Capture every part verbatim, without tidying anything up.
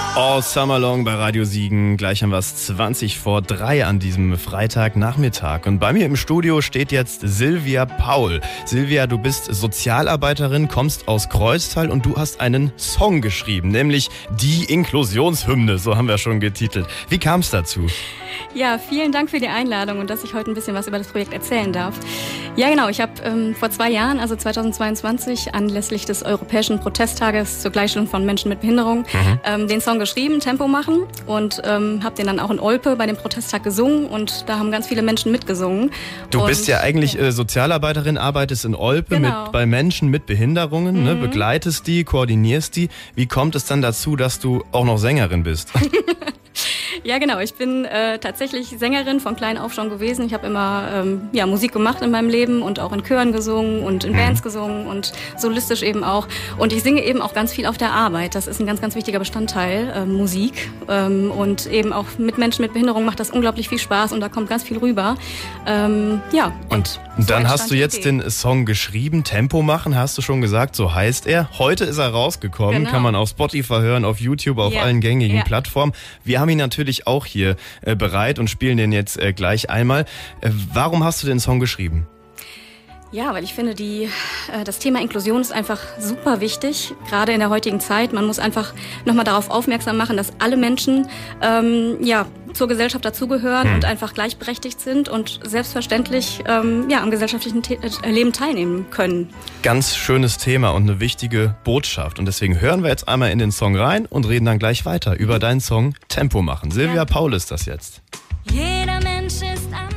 All Summer Long bei Radio Siegen. Gleich haben wir es zwanzig vor drei an diesem Freitagnachmittag. Und bei mir im Studio steht jetzt Silvia Paul. Silvia, du bist Sozialarbeiterin, kommst aus Kreuztal und du hast einen Song geschrieben, nämlich die Inklusionshymne, so haben wir schon getitelt. Wie kam es dazu? Ja, vielen Dank für die Einladung und dass ich heute ein bisschen was über das Projekt erzählen darf. Ja, genau. Ich habe ähm, vor zwei Jahren, also zweitausendzweiundzwanzig, anlässlich des Europäischen Protesttages zur Gleichstellung von Menschen mit Behinderung, mhm. ähm, den Song geschrieben, Tempo machen, und ähm, habe den dann auch in Olpe bei dem Protesttag gesungen und da haben ganz viele Menschen mitgesungen. Du und, bist ja eigentlich ja. Äh, Sozialarbeiterin, arbeitest in Olpe genau. mit, bei Menschen mit Behinderungen, mhm. ne, begleitest die, koordinierst die. Wie kommt es dann dazu, dass du auch noch Sängerin bist? Ja, genau. Ich bin äh, tatsächlich Sängerin von klein auf schon gewesen. Ich habe immer ähm, ja, Musik gemacht in meinem Leben und auch in Chören gesungen und in Bands gesungen und solistisch eben auch. Und ich singe eben auch ganz viel auf der Arbeit. Das ist ein ganz, ganz wichtiger Bestandteil, äh, Musik. Ähm, und eben auch mit Menschen mit Behinderung macht das unglaublich viel Spaß und da kommt ganz viel rüber. Ähm, ja. Und, und so dann hast du jetzt Idee. den Song geschrieben, Tempo machen, hast du schon gesagt, so heißt er. Heute ist er rausgekommen, genau. kann man auf Spotify hören, auf YouTube, auf ja. allen gängigen ja. Plattformen. Wir haben ihn natürlich auch hier äh, bereit und spielen den jetzt äh, gleich einmal. Äh, warum hast du den Song geschrieben? Ja, weil ich finde, die, äh, das Thema Inklusion ist einfach super wichtig, gerade in der heutigen Zeit. Man muss einfach nochmal darauf aufmerksam machen, dass alle Menschen ähm, ja, zur Gesellschaft dazugehören hm. und einfach gleichberechtigt sind und selbstverständlich ähm, ja, am gesellschaftlichen Te- äh, Leben teilnehmen können. Ganz schönes Thema und eine wichtige Botschaft. Und deswegen hören wir jetzt einmal in den Song rein und reden dann gleich weiter über deinen Song Tempo machen. Silvia ja. Paul ist das jetzt. Jeder Mensch ist anders.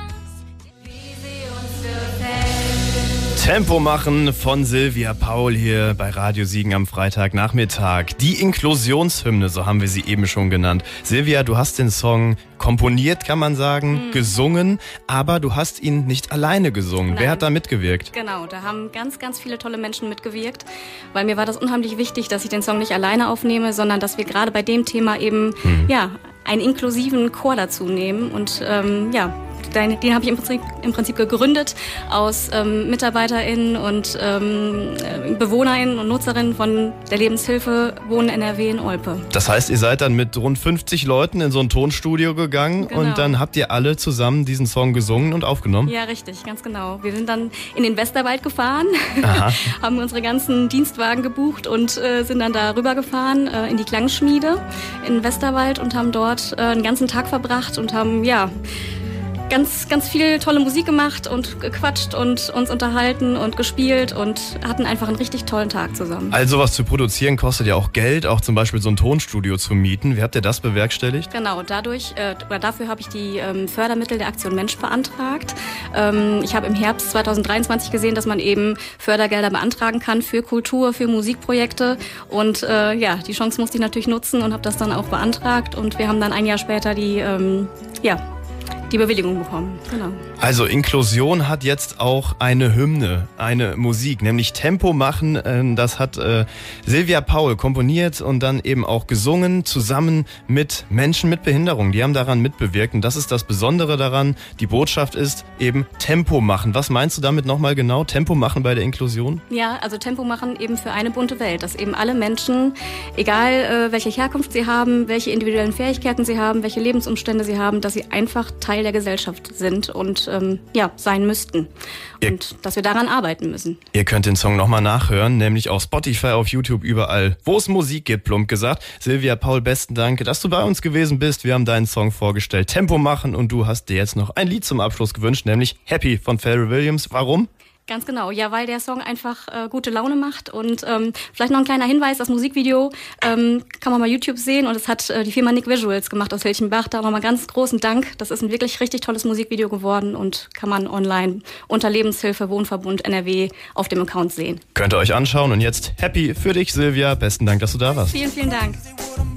Tempo machen von Silvia Paul hier bei Radio Siegen am Freitagnachmittag. Die Inklusionshymne, so haben wir sie eben schon genannt. Silvia, du hast den Song komponiert, kann man sagen, mhm. gesungen, aber du hast ihn nicht alleine gesungen. Nein. Wer hat da mitgewirkt? Genau, da haben ganz, ganz viele tolle Menschen mitgewirkt, weil mir war das unheimlich wichtig, dass ich den Song nicht alleine aufnehme, sondern dass wir gerade bei dem Thema eben mhm. ja, einen inklusiven Chor dazu nehmen und ähm, ja, Den, den habe ich im Prinzip, im Prinzip gegründet aus ähm, MitarbeiterInnen und ähm, BewohnerInnen und NutzerInnen von der Lebenshilfe Wohnen N R W in Olpe. Das heißt, ihr seid dann mit rund fünfzig Leuten in so ein Tonstudio gegangen genau. und dann habt ihr alle zusammen diesen Song gesungen und aufgenommen? Ja, richtig, ganz genau. Wir sind dann in den Westerwald gefahren, haben unsere ganzen Dienstwagen gebucht und äh, sind dann da rübergefahren äh, in die Klangschmiede in den Westerwald und haben dort äh, einen ganzen Tag verbracht und haben, ja, ganz, ganz viel tolle Musik gemacht und gequatscht und uns unterhalten und gespielt und hatten einfach einen richtig tollen Tag zusammen. Also was zu produzieren kostet ja auch Geld, auch zum Beispiel so ein Tonstudio zu mieten. Wie habt ihr das bewerkstelligt? Genau, dadurch, äh, oder dafür habe ich die ähm, Fördermittel der Aktion Mensch beantragt. Ähm, ich habe im Herbst zweitausenddreiundzwanzig gesehen, dass man eben Fördergelder beantragen kann für Kultur, für Musikprojekte und äh, ja, die Chance musste ich natürlich nutzen und habe das dann auch beantragt und wir haben dann ein Jahr später die, ähm, ja, die Bewilligung bekommen. Genau. Also Inklusion hat jetzt auch eine Hymne, eine Musik, nämlich Tempo machen. Das hat äh, Silvia Paul komponiert und dann eben auch gesungen, zusammen mit Menschen mit Behinderung. Die haben daran mitbewirkt und das ist das Besondere daran. Die Botschaft ist eben Tempo machen. Was meinst du damit nochmal genau? Tempo machen bei der Inklusion? Ja, also Tempo machen eben für eine bunte Welt, dass eben alle Menschen, egal äh, welche Herkunft sie haben, welche individuellen Fähigkeiten sie haben, welche Lebensumstände sie haben, dass sie einfach Teil der Gesellschaft sind und ähm, ja, sein müssten. Ihr, und dass wir daran arbeiten müssen. Ihr könnt den Song nochmal nachhören, nämlich auf Spotify, auf YouTube, überall, wo es Musik gibt, plump gesagt. Silvia Paul, besten Dank, dass du bei uns gewesen bist. Wir haben deinen Song vorgestellt, Tempo machen, und du hast dir jetzt noch ein Lied zum Abschluss gewünscht, nämlich Happy von Pharrell Williams. Warum? Ganz genau, ja, weil der Song einfach äh, gute Laune macht und ähm, vielleicht noch ein kleiner Hinweis, das Musikvideo ähm, kann man bei YouTube sehen und es hat äh, die Firma Nick Visuals gemacht aus Hilchenbach. Da nochmal ganz großen Dank, das ist ein wirklich richtig tolles Musikvideo geworden und kann man online unter Lebenshilfe Wohnverbund N R W auf dem Account sehen. Könnt ihr euch anschauen und jetzt Happy für dich, Silvia. Besten Dank, dass du da warst. Vielen, vielen Dank.